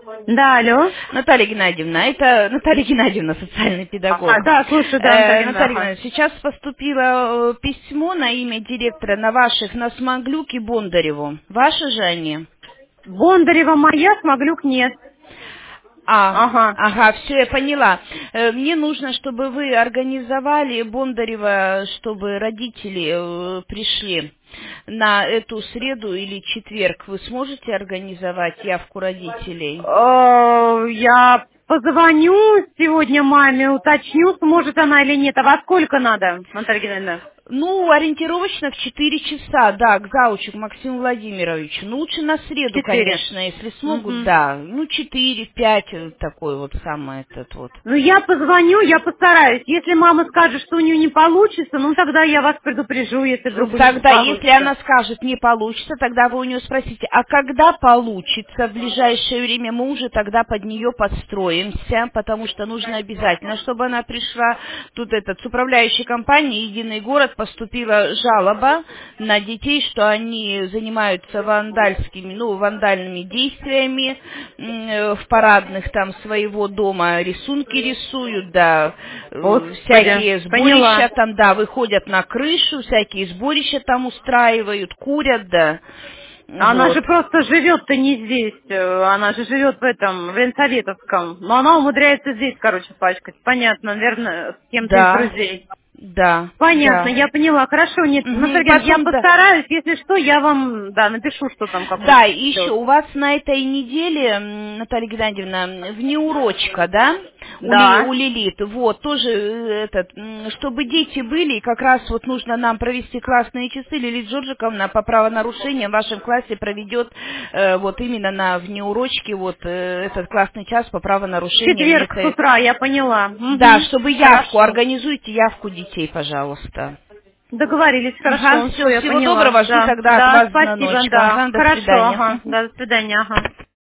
Да, алло. Наталья Геннадьевна, это Наталья Геннадьевна, социальный педагог. Да, слушаю, да, Наталья Наталья Геннадьевна, сейчас поступило письмо на имя директора на Смоглюк и Бондареву. Ваши же они? Бондарева моя, Смоглюк нет. Ага. Ага, все, я поняла. Мне нужно, чтобы вы организовали Бондарева, чтобы родители пришли на эту среду или четверг. Вы сможете организовать явку родителей? Я позвоню сегодня маме, уточню, сможет она или нет. А во сколько надо, Наталья Геннадьевна? Ну, ориентировочно в 4 часа, да, к заучу, к Максиму Владимировичу. Ну, лучше на среду, 4. конечно, если смогут, да. Ну, 4-5, такой вот самый этот вот. Ну, я позвоню, я постараюсь. Если мама скажет, что у нее не получится, ну, тогда я вас предупрежу, если вдруг у нее не Тогда, получится. если она скажет, не получится, тогда вы у нее спросите, а когда получится? В ближайшее время мы уже тогда под нее подстроимся, потому что нужно обязательно, чтобы она пришла. Тут с управляющей компанией «Единый город» поступила жалоба на детей, что они занимаются вандальными действиями в парадных там своего дома, рисунки рисуют, да, всякие сборища поняла. там, да, выходят на крышу, всякие сборища там устраивают, курят, да. Она Вот. же просто живет-то не здесь, она же живет в Ленсоветовском. Но она умудряется здесь, пачкать. Понятно, наверное, с кем-то из Да, друзей. да, Понятно, да. я поняла. Хорошо, нет, Мгм, Наталья, я потом, да. постараюсь, если что, я вам, напишу, что там, какой Да, и еще счет. у вас на этой неделе, Наталья Геннадьевна, внеурочка, да? Да. У Лилит. Вот, тоже чтобы дети были, и как раз вот нужно нам провести классные часы. Лилит Джорджиковна по правонарушениям в вашем классе проведет вот именно на внеурочке этот классный час по В правонарушениям. четверг с утра, я поняла. Да, Угу. чтобы явку, Хорошо. организуйте явку детей, пожалуйста. Договорились, Ага, хорошо, все, все, я всего поняла. доброго, жду Да, тогда от да, вас спасибо, звоночка. да. Ага, до Хорошо, свидания. ага, да, до свидания, ага.